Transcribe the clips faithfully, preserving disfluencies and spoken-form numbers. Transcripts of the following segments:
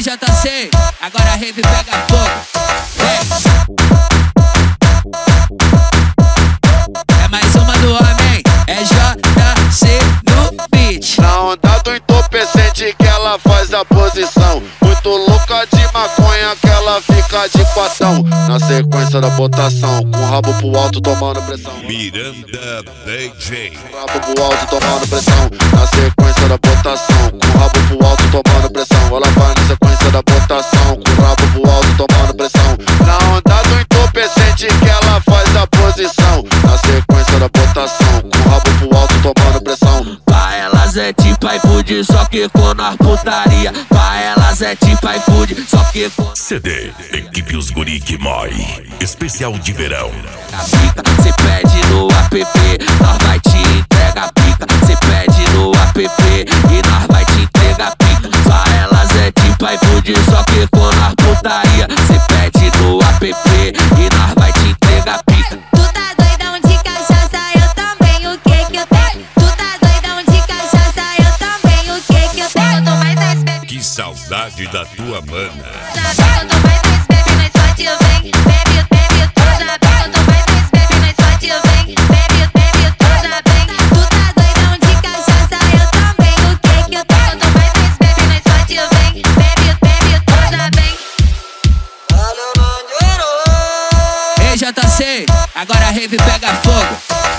já tá sei, agora a rave pega fogo. É mais uma do homem, é J C no beat. Na onda do entorpecente que ela faz a posição, muito louca de maconha que ela fica de quatão. Na sequência da botação, com o rabo pro alto tomando pressão. Miranda D J. Com o rabo pro alto tomando pressão. Na sequência da botação, com o rabo pro alto tomando pressão. Ela vai na sequência da botação, com o rabo pro alto tomando pressão. Na onda do entorpecente que ela faz a posição. Na sequência da botação, com o rabo pro alto tomando pressão. Pra elas é tipo iFood, só que com nós putaria. Pra elas é tipo iFood, só que com C D, equipe Os Guri que Mói, especial de verão. a pica. Cê pede no app, nós vai te entregar pica. Cê pede no app e nós vai te entregar pica. Pra elas é tipo iFood, só que com nós putaria. Cê pede no app e nós vai te entregar pica. Tu tá doidão de cachaça, eu também, o que que eu tenho? Tu tá doidão de cachaça, eu também, o que que eu tenho? Eu tô mais dez, bebe. Que saudade da tua mana. Já vi, eu tô mais dez, bebe, nós pode, eu vem. Bebe, bebe, tu já vi, eu tô mais dez, bebe, nós pode, eu vem. Bebe, bebe, tu já vem. Tu tá doidão de cachaça, eu também, o que que eu tenho? Eu tô mais dez, bebe, nós pode, eu vem. Bebe, bebe, tu já vem. Ei, já tá sei, agora a rave pega fogo.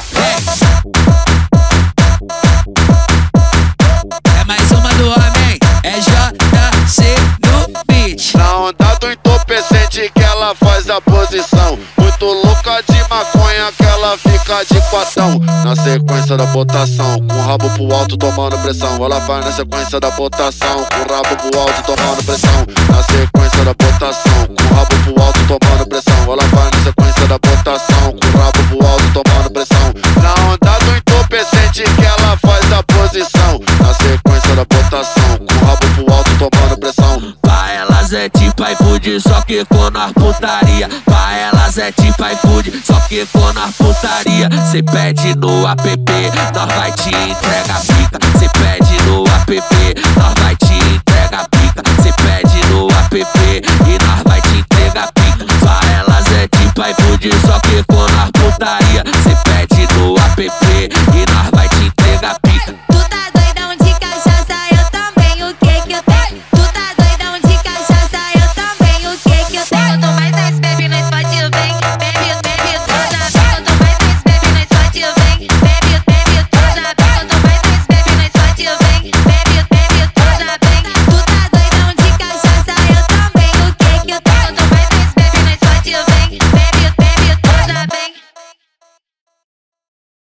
É mais uma do homem, é J C no beat. Na onda do entorpecente que ela faz a posição, muito louca de maconha que ela fica de quatão. Na sequência da botação, com o rabo pro alto tomando pressão. Ela vai na sequência da botação, com o rabo pro alto tomando pressão. Na sequência da botação, com o rabo pro alto tomando pressão. Ela vai na sequência da botação, com o rabo pro alto tomando pressão. Na onda do entorpecente que ela faz a posição. Na sequência da botação, com o rabo pro alto tomando pressão. Pra elas é tipo iFood, só que com nós putaria. Pra elas é tipo iFood, só que com nós putaria. Cê pede no app, nós vai te entregar pica. Cê pede no app, nós vai te entregar pica. Cê pede no app e nós vai te entregar pica. Pra elas é tipo iFood, só que com nós putaria.